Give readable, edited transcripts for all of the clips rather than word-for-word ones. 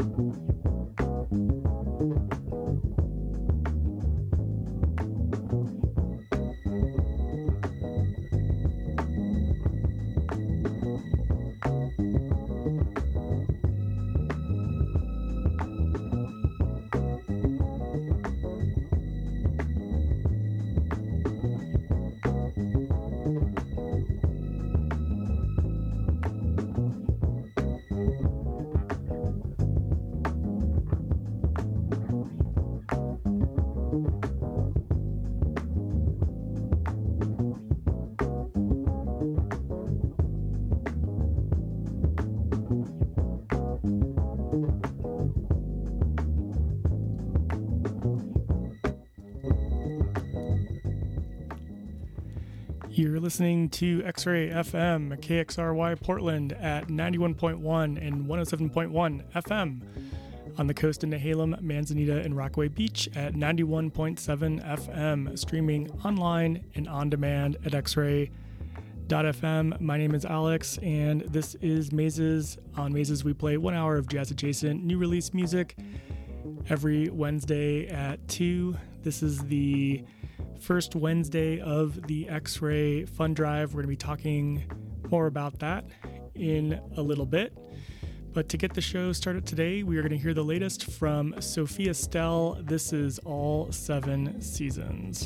You're listening to X-Ray FM, KXRY Portland at 91.1 and 107.1 FM. On the coast in Nehalem, Manzanita, and Rockaway Beach at 91.7 FM. Streaming online and on demand at xray.fm. My name is Alex, and this is Mazes. On Mazes, we play 1 hour of jazz-adjacent new release music every Wednesday at 2. This is the first Wednesday of the X-Ray Fund Drive. We're going to be talking more about that in a little bit. But to get the show started today, we are going to hear the latest from Sophia Stell. This is All 7 Seasons.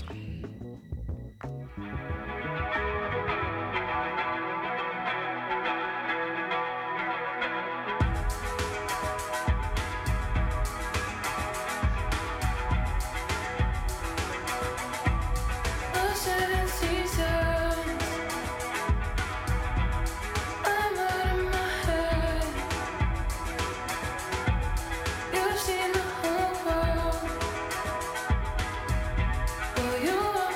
You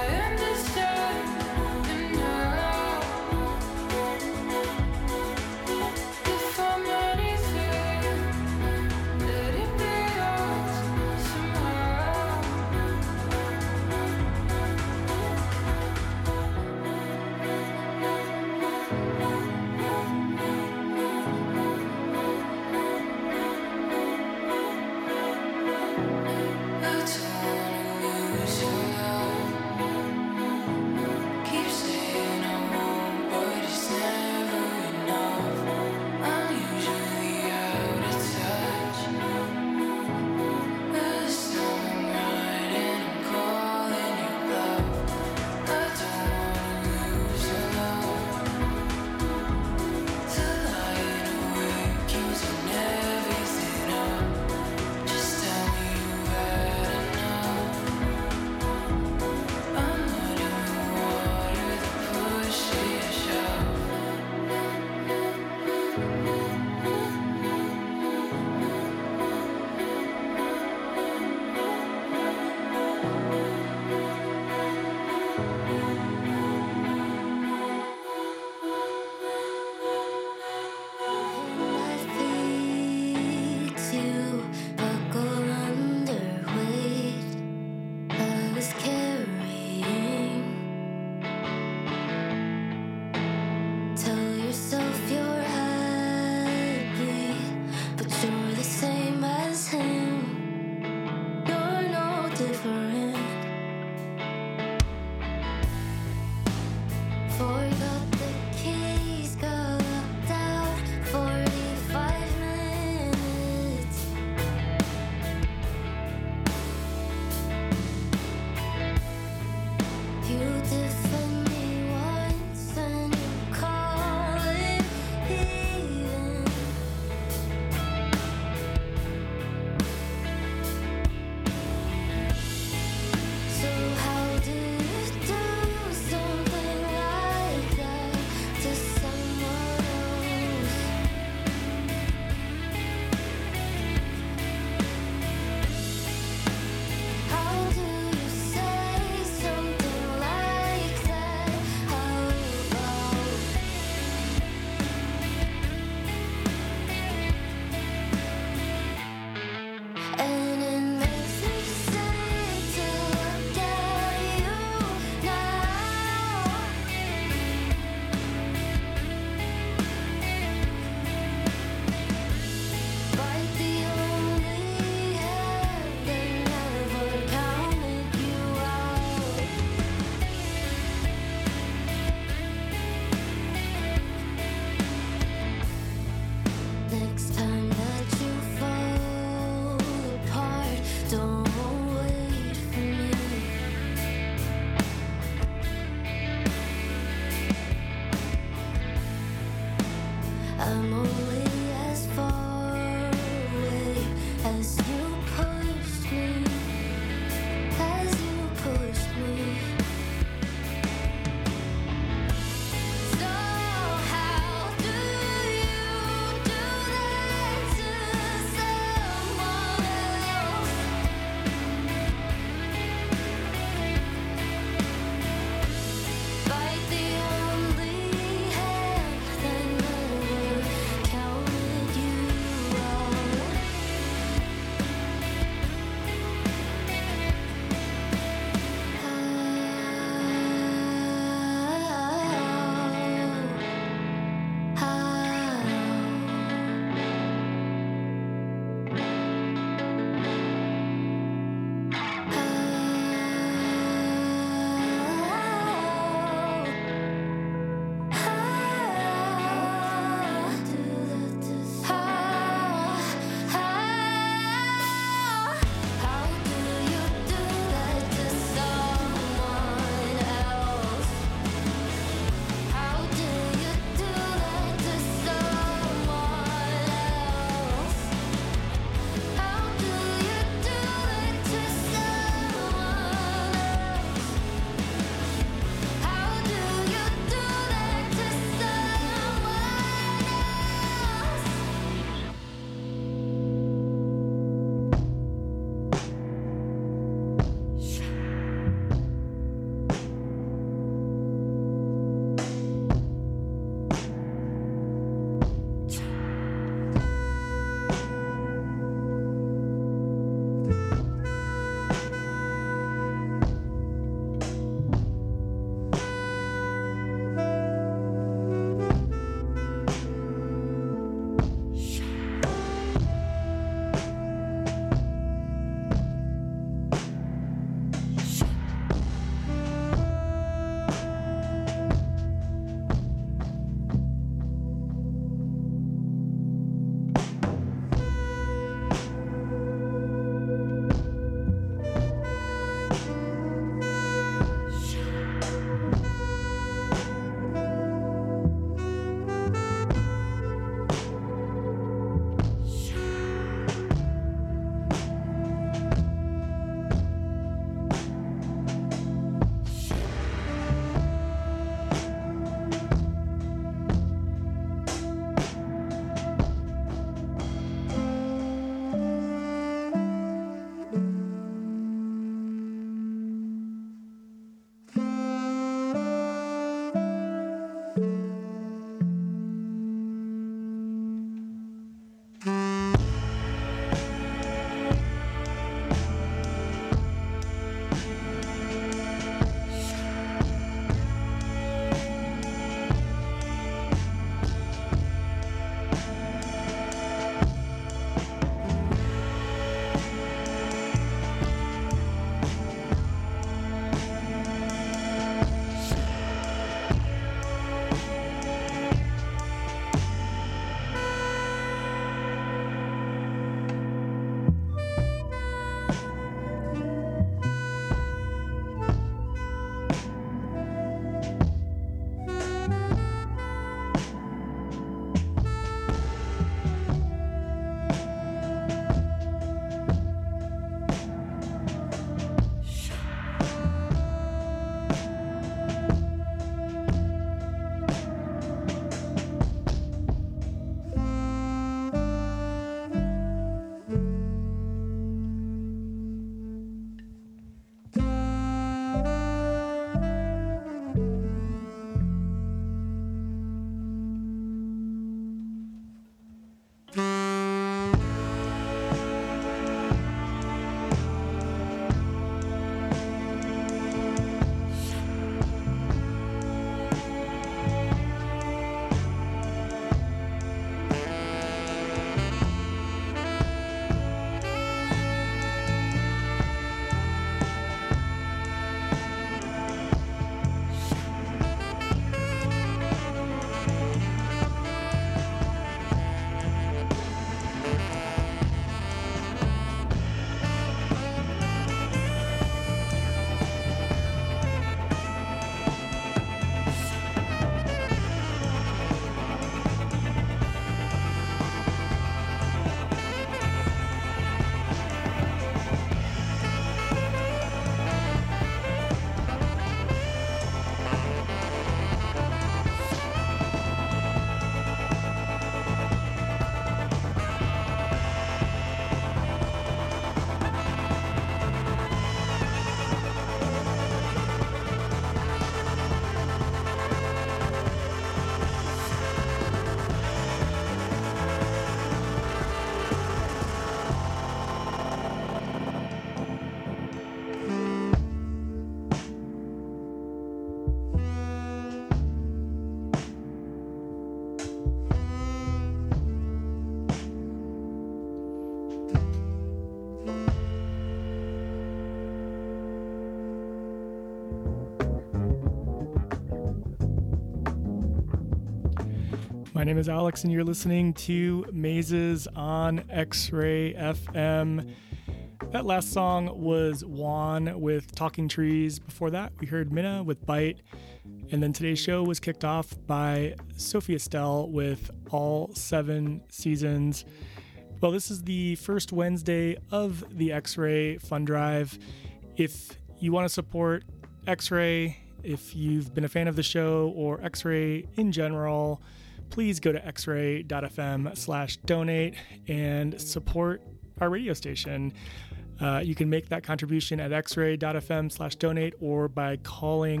My name is Alex, and you're listening to Mazes on X-Ray FM. That last song was Juan with Talking Trees. Before that, we heard Minna with Bite. And then today's show was kicked off by Sophie Estelle with All 7 Seasons. Well, this is the first Wednesday of the X-Ray Fund Drive. If you want to support X-Ray, if you've been a fan of the show or X-Ray in general, please go to xray.fm/donate and support our radio station. You can make that contribution at xray.fm/donate or by calling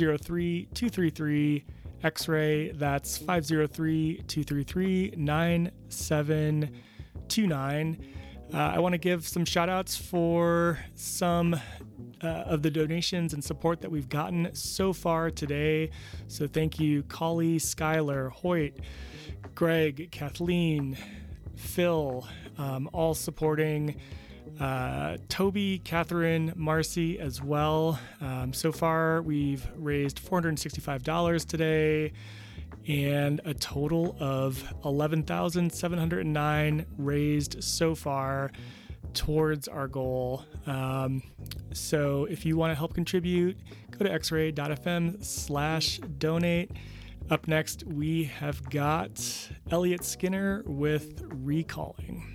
503-233-X-Ray. That's 503-233-9729. I want to give some shout outs for some of the donations and support that we've gotten so far today. So thank you, Collie, Skylar, Hoyt, Greg, Kathleen, Phil, all supporting. Toby, Catherine, Marcy as well. So far, we've raised $465 today and a total of $11,709 raised so far towards our goal. So if you want to help contribute, go to xray.fm/donate. Up next, we have got Elliot Skinner with Recalling.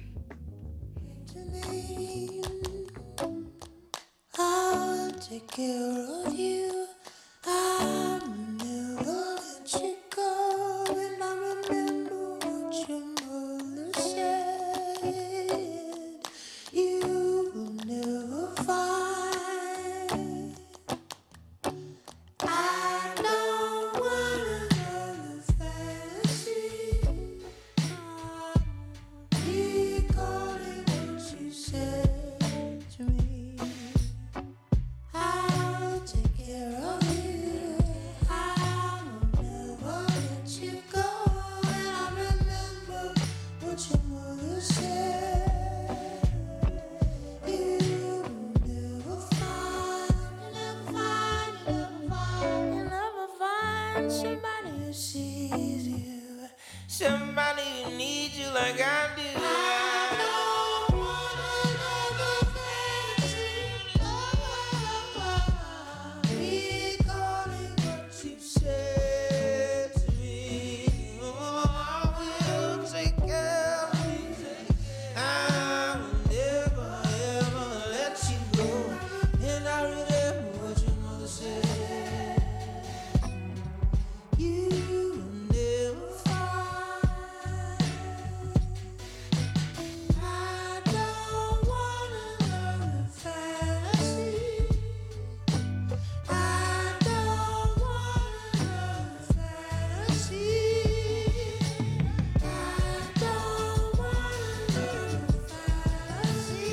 I'll take care of you. I'll never let you go. And I remember what your mother said. You will never find. I don't want another fantasy. Recalling what you said to me. I'll take care of you. I will never let you go. And I remember what your mother said. You will never find somebody who sees you, somebody who needs you like I do. I don't want another fantasy. Recalling what you said to me. Oh, I will take care of you. I will never ever let you go. And I remember what your mother said. You will never find. I don't want another fantasy. I don't want another fantasy. I don't want another fantasy.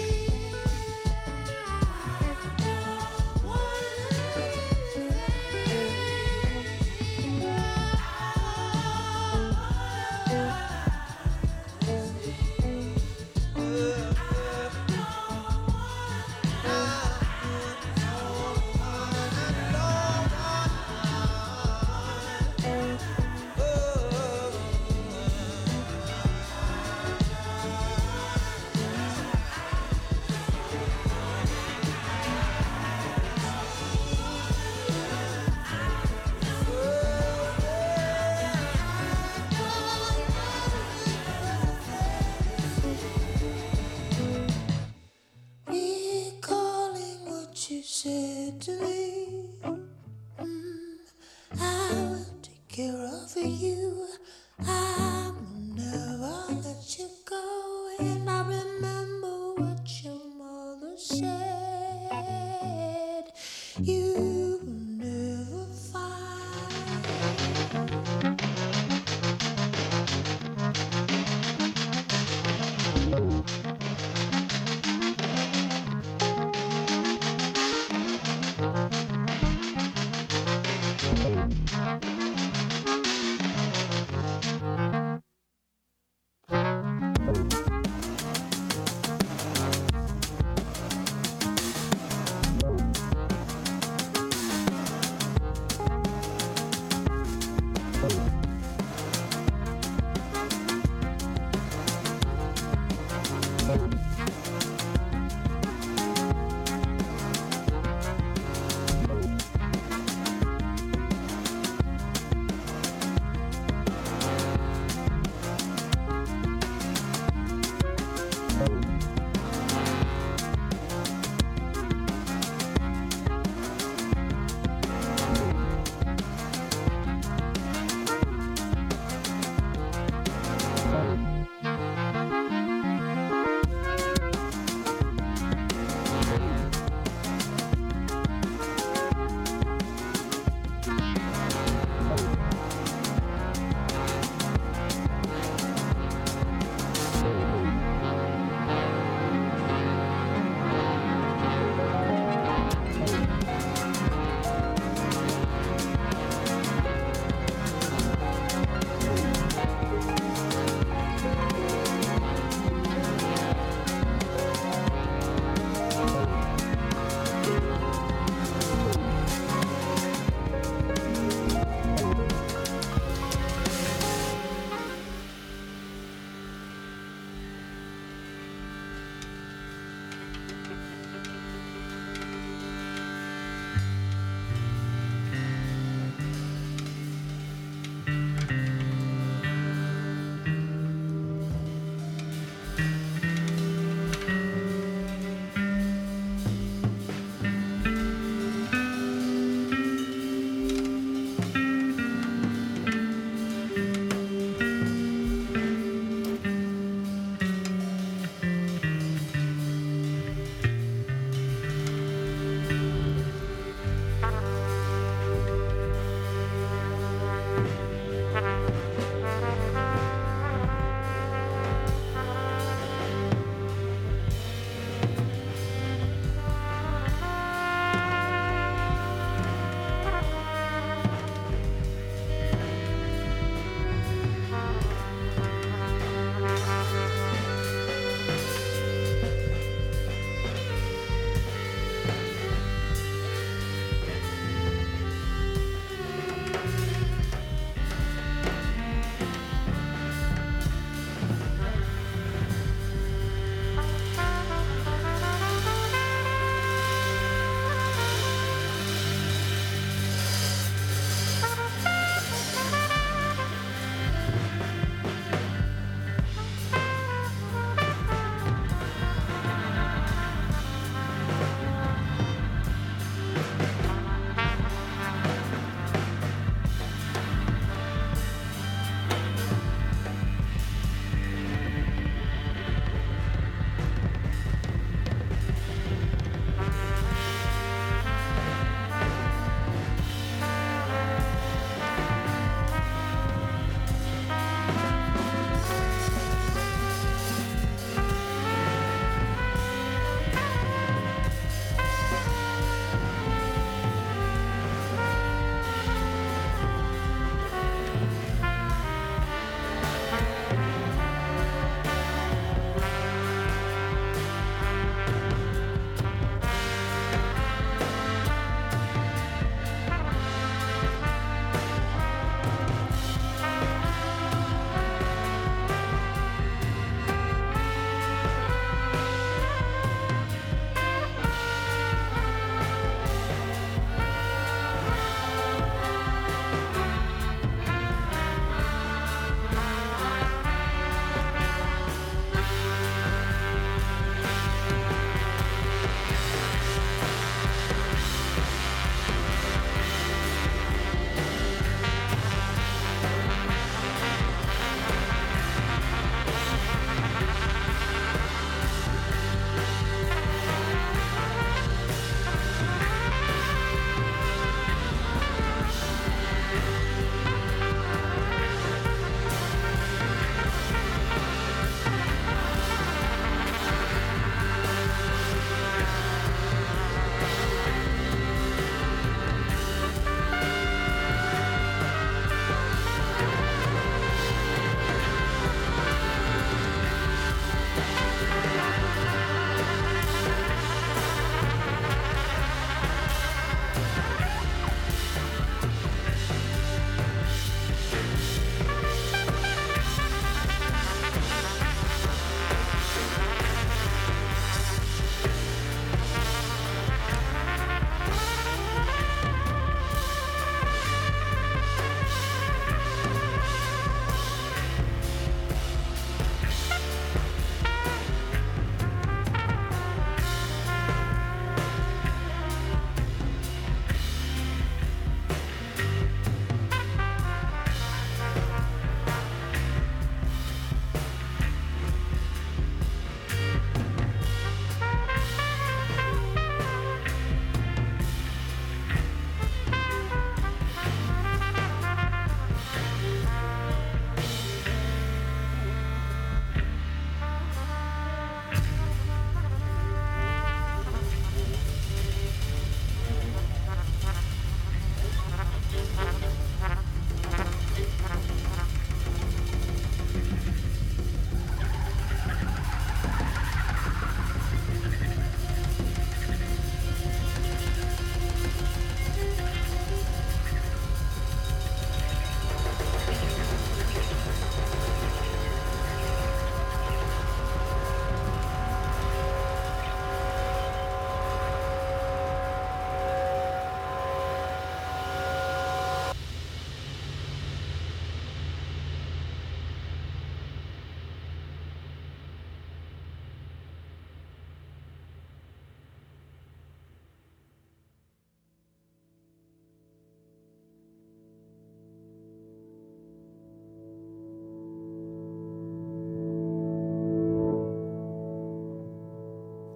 Recalling what you said to me. I will take care of you. I will never let you go. And I remember what your mother said. You will never find.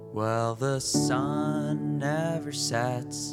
Well, the sun never sets,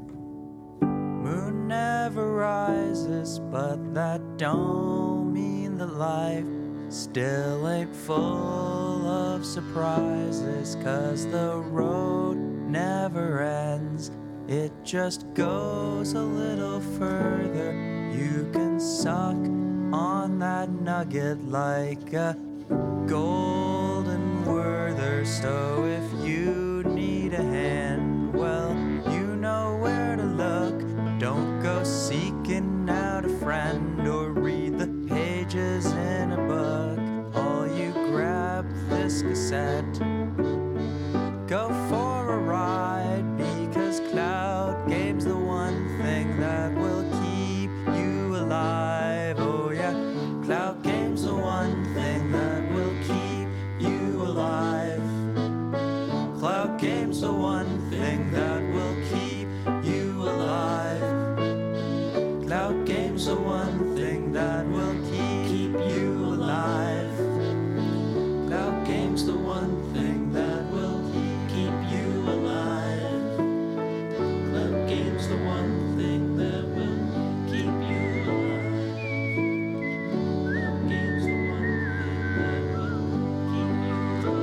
moon never rises, but that don't mean that life still ain't full of surprises, 'cause the road never ends, it just goes a little further. You can suck on that nugget like a golden Werther. So if you need a hand, well, you know where to look. Don't go seeking out a friend or read the pages in a book. All you grab this cassette, go for a ride, because Cloud Game's the one thing that will keep you alive. Oh yeah, Cloud Game's the one thing that will keep you alive. Cloud Game's the one thing that will keep you alive. Cloud Game's the one thing that will keep you alive. Cloud Game's the one thing that will keep you alive. Cloud Game's the one thing that will keep you alive. Cloud Game's the one thing that will keep you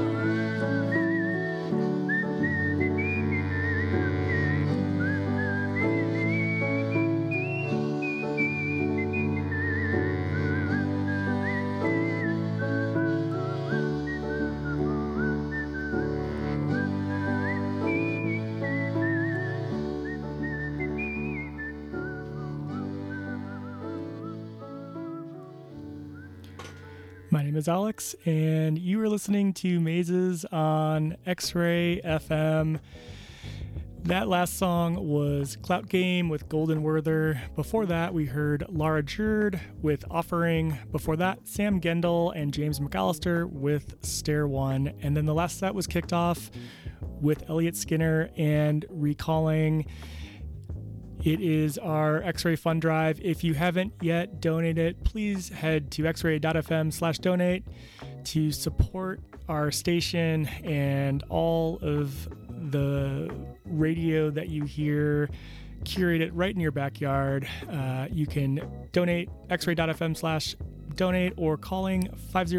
My name is Alex, and you are listening to Mazes on X-Ray FM. That last song was Clout Game with Golden Werther. Before that, we heard Laura Jurd with Offering. Before that, Sam Gendel and James McAllister with Stair One. And then the last set was kicked off with Elliot Skinner and Recalling. It is our X-Ray Fund Drive. If you haven't yet donated, please head to xray.fm/donate to support our station and all of the radio that you hear curated right in your backyard. You can donate xray.fm/donate or calling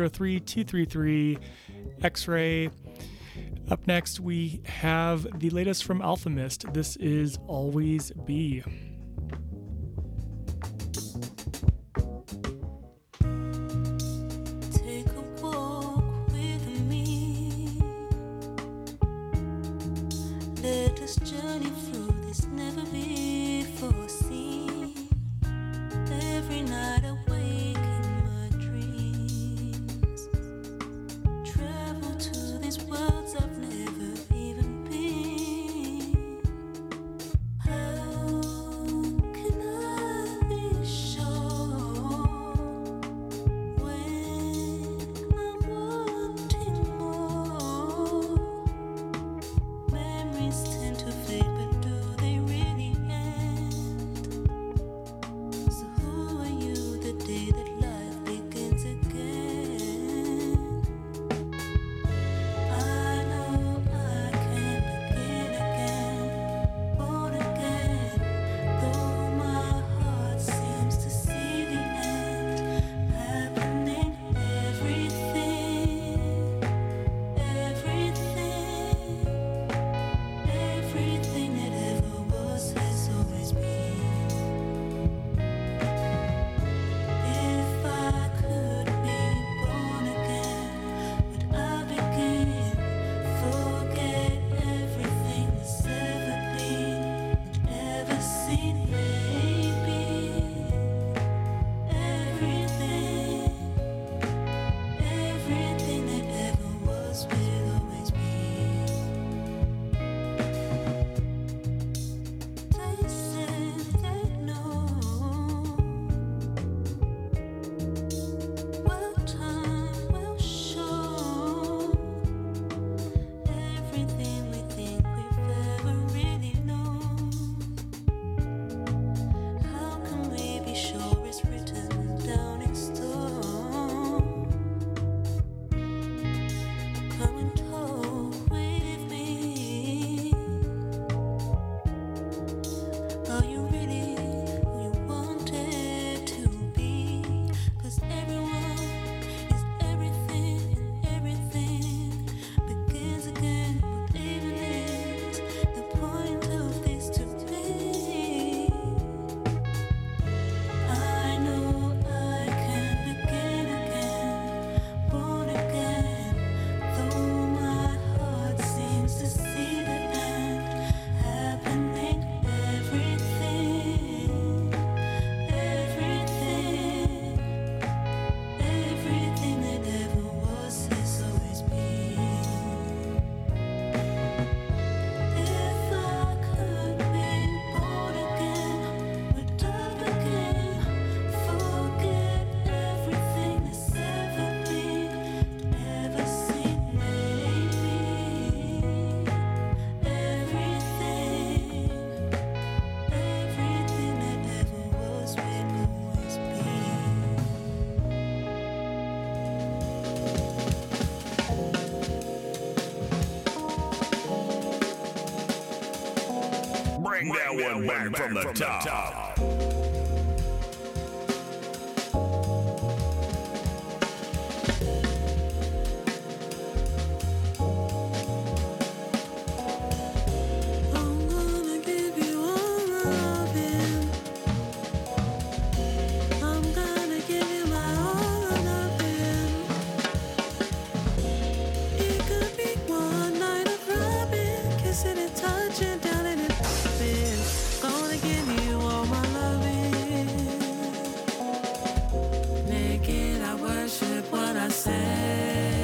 503-233-X-Ray. Up next, we have the latest from Alchemist. This is Always Be. Take a walk with me. Let us journey through this never before seen. Every night awake in my dreams. Travel to these worlds I've never even been. How can I be sure when I'm wanting more? Memories tend to fade, but do they really Bring that one back from the top. I'm gonna give you all my loving. I'm gonna give you my all or nothing. It could be one night of rubbing, kissing and touching down in it. Gonna give you all my loving. Naked, I worship what I say.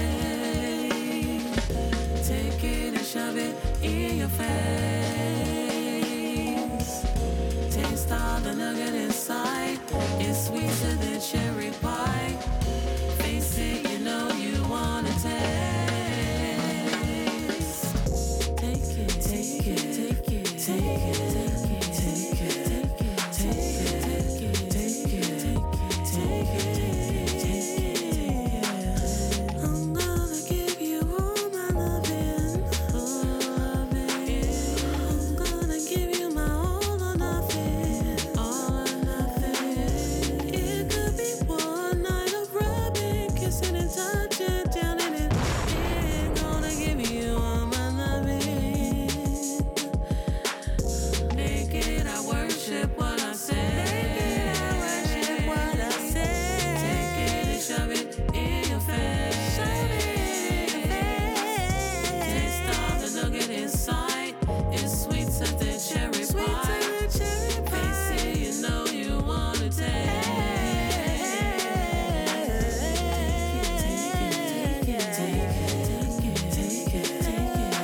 Take it and shove it in your face. Taste all the nugget inside. It's sweeter than cherry pie. Face it, you know you wanna taste. Take it, take it, take it, take it, take it, take it, take it, take it, take it, take it, take it. I'm gonna give you all my loving, I'm gonna give you my all or nothing, all or nothing. It could be one night of rubbing, kissing and touching down in it. Ain't gonna give you all my loving. Naked, I worship what I say. Naked, I worship what I say. Take it and shove it in your face. Shove it in your face. Taste all the nugget inside. It's sweeter than cherry pie. Face it, you know you wanna taste. Take it, take it, take it, take it, take it, take it,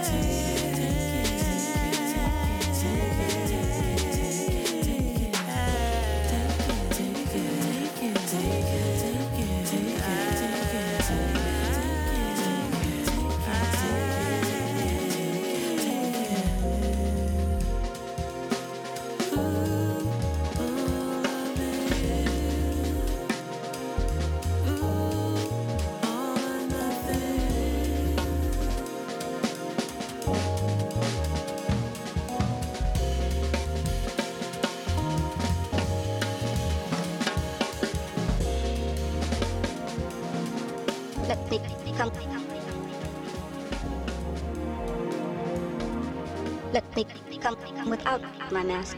Let me come. Let me come without my mask.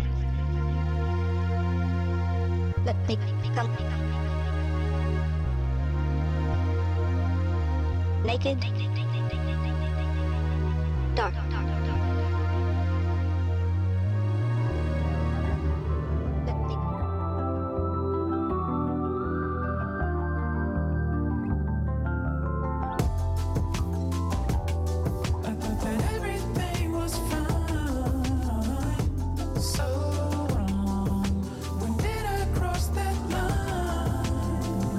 Let me come naked, dark. Let me I thought that everything was fine. So wrong. When did I cross that line?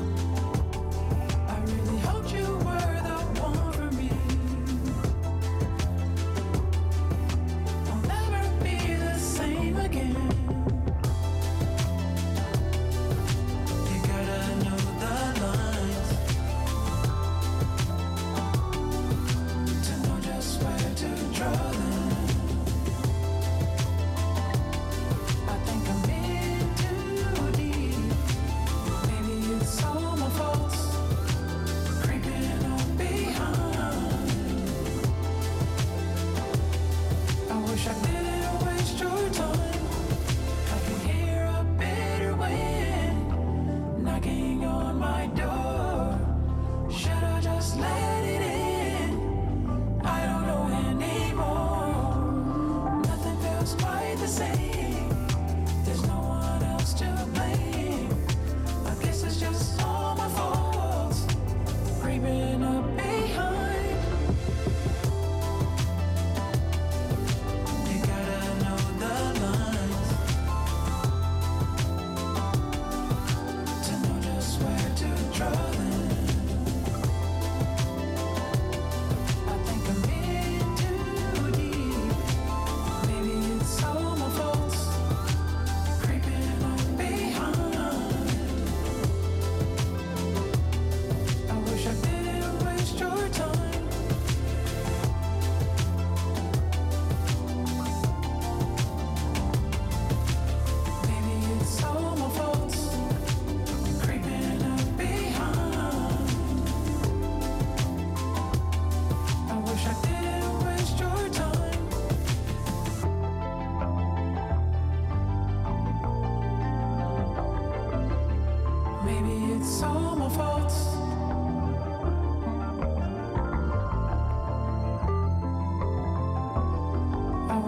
I really hoped you were the one for me.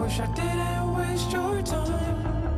wish I didn't waste your time.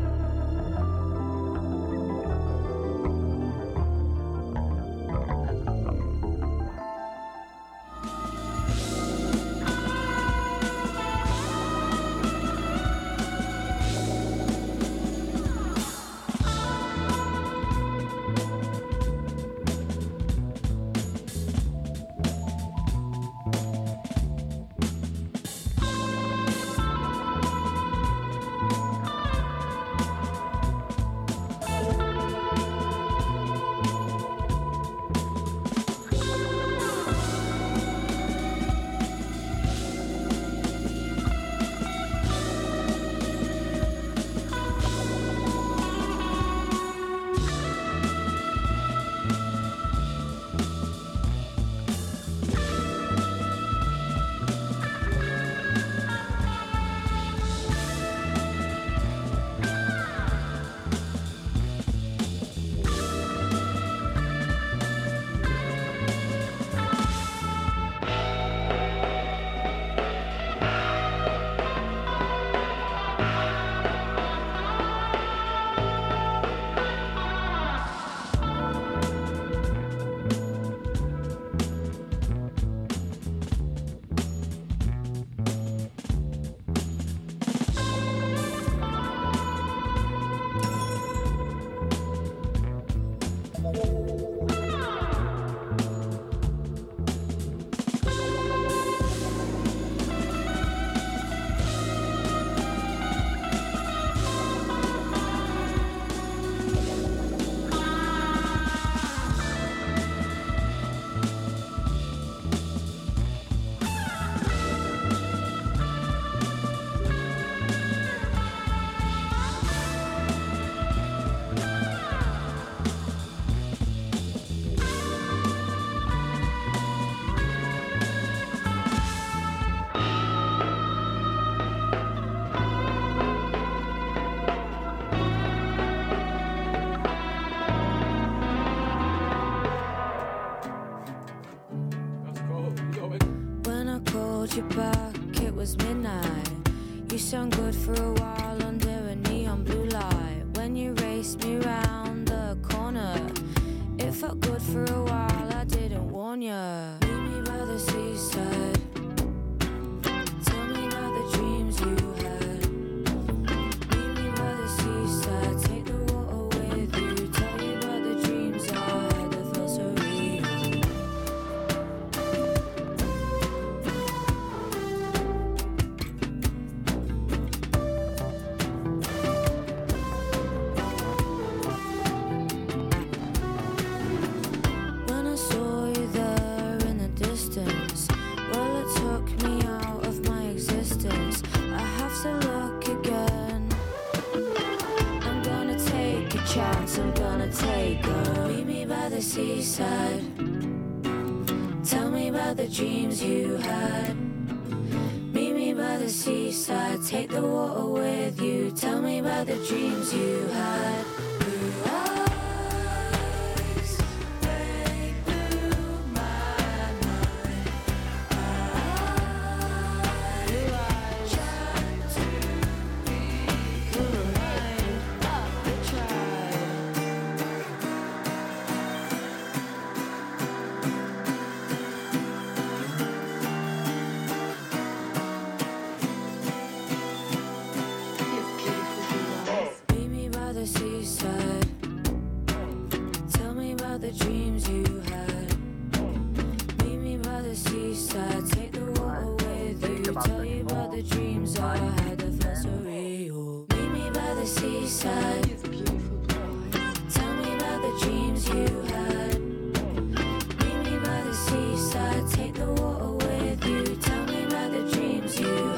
When I called you back, it was midnight. You sound good for a while under a neon blue light. When you raced me round the corner, it felt good for a while, I didn't warn ya. Meet me by the seaside. Tell me about the dreams you had. Meet me by the seaside. Take the water with you. Tell you about the dreams I had that felt so real. When I saw you there in the distance, well, it took me out of my existence. I have to look again. I'm gonna take a chance, I'm gonna take a. Meet me by the seaside. Tell me about the dreams you had. Meet me by the seaside. Take the water with you. Tell me about the dreams you had. Blue eyes, they blew my mind. I tried to be kind, I tried. Meet me by the seaside. Tell me about the dreams you had. Meet me by the seaside. Take the water with you. Tell you about the dreams I had that felt so real. Meet me by the seaside. Tell me about the dreams you had. Meet me by the seaside. Take the water with you. Tell me about the dreams you had.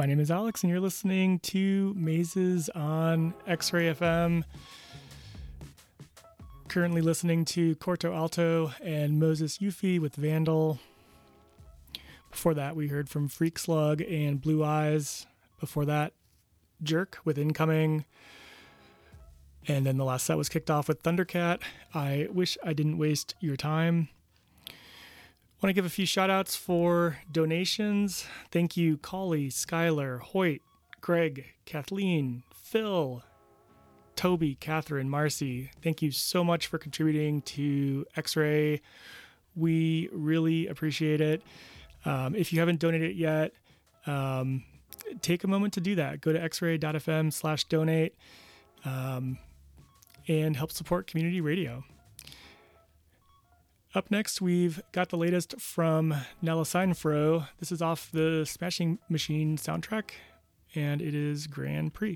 My name is Alex, and you're listening to Mazes on X-Ray FM. Currently listening to Corto Alto and Moses Yuffie with Vandal. Before that, we heard from Freak Slug and Blue Eyes. Before that, Jerk with Incoming. And then the last set was kicked off with Thundercat. I wish I didn't waste your time. Want to give a few shout outs for donations. Thank you, Collie, Skylar, Hoyt, Greg, Kathleen, Phil, Toby, Catherine, Marcy. Thank you so much for contributing to X-Ray. We really appreciate it. If you haven't donated yet, take a moment to do that. Go to xray.fm/donate and help support community radio. Up next, we've got the latest from Nella Seinfro. This is off the Smashing Machine soundtrack, and it is Grand Prix.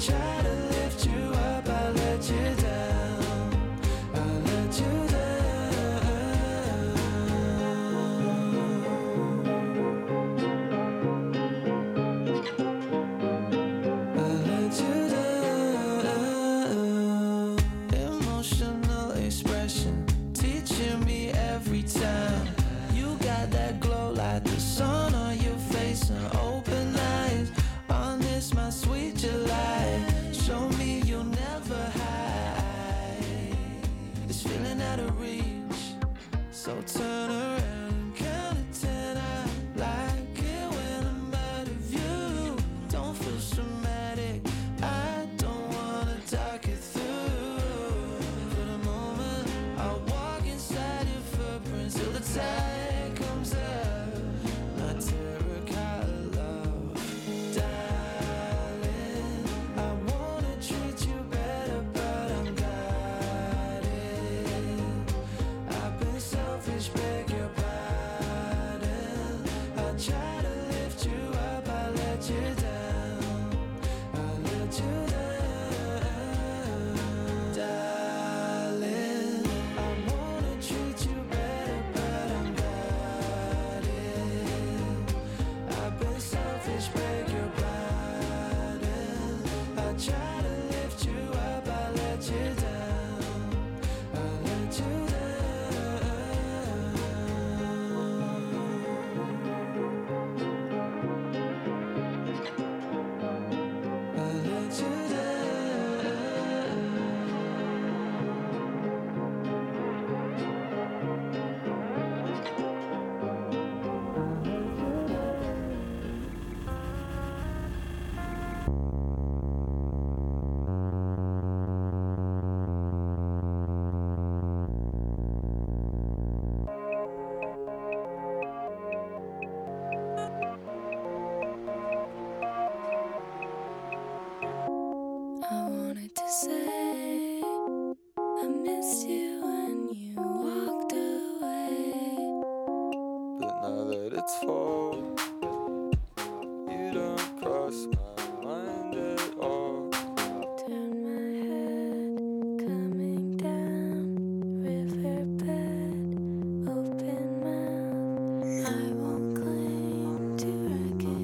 try to lift you up, I let you down. I let you down. I let you down. Emotional expression, teaching me every time. You got that glow like the sun on your face and open eyes. Honest, my sweet July. Show me you'll never hide. This feeling out of reach. So turn around and count to 10. I like it when I'm out of you. Don't feel dramatic. I don't wanna talk it through. For the moment, I'll walk inside your footprints till the tide comes up. My terracotta love, darling. I wanna treat you better, but I'm guided. I've been selfish, beg your pardon. I try to lift you up, I let you down. I let you down, darling. I wanna treat you better, but I'm guided. I've been selfish, beg your pardon. I try to lift you up, I let you down. I let you down. I let you I wanted to say I missed you when you walked away. But now that it's fall, you don't cross my mind at all. Turn my head, coming down, riverbed, open mouth. I won't claim to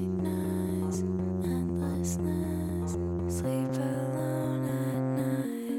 recognize endlessness. Sleep alone at night.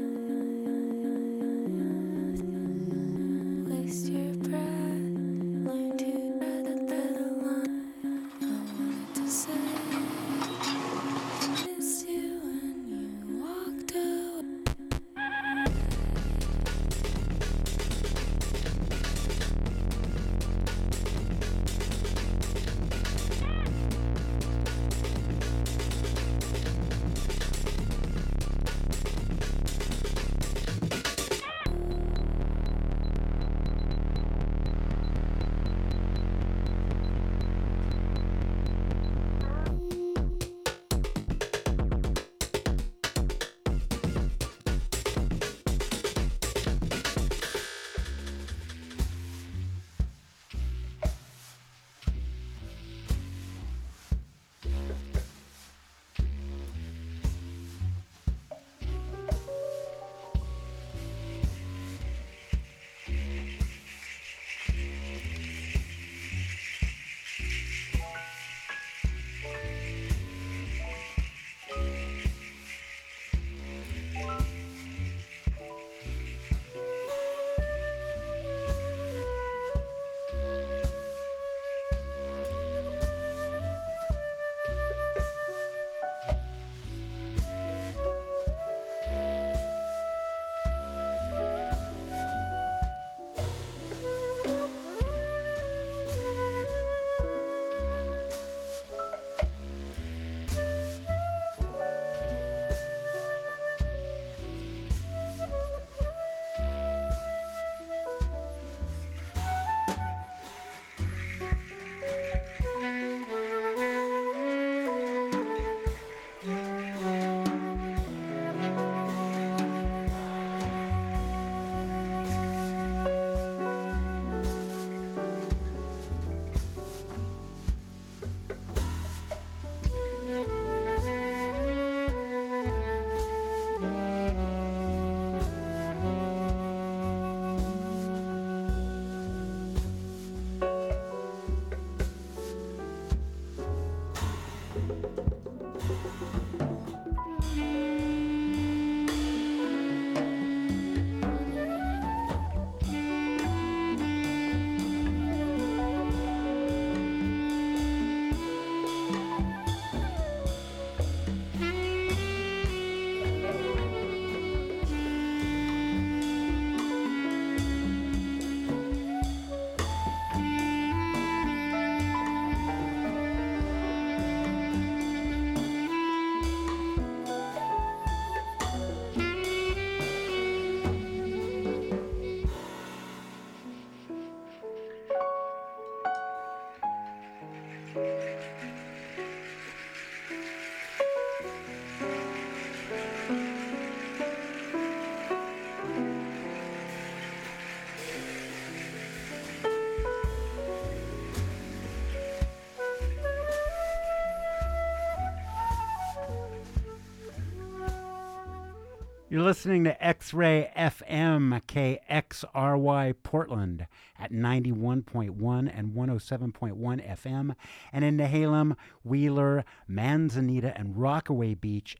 You're listening to X-Ray FM, KXRY Portland at 91.1 and 107.1 FM, and in Nehalem, Wheeler, Manzanita, and Rockaway Beach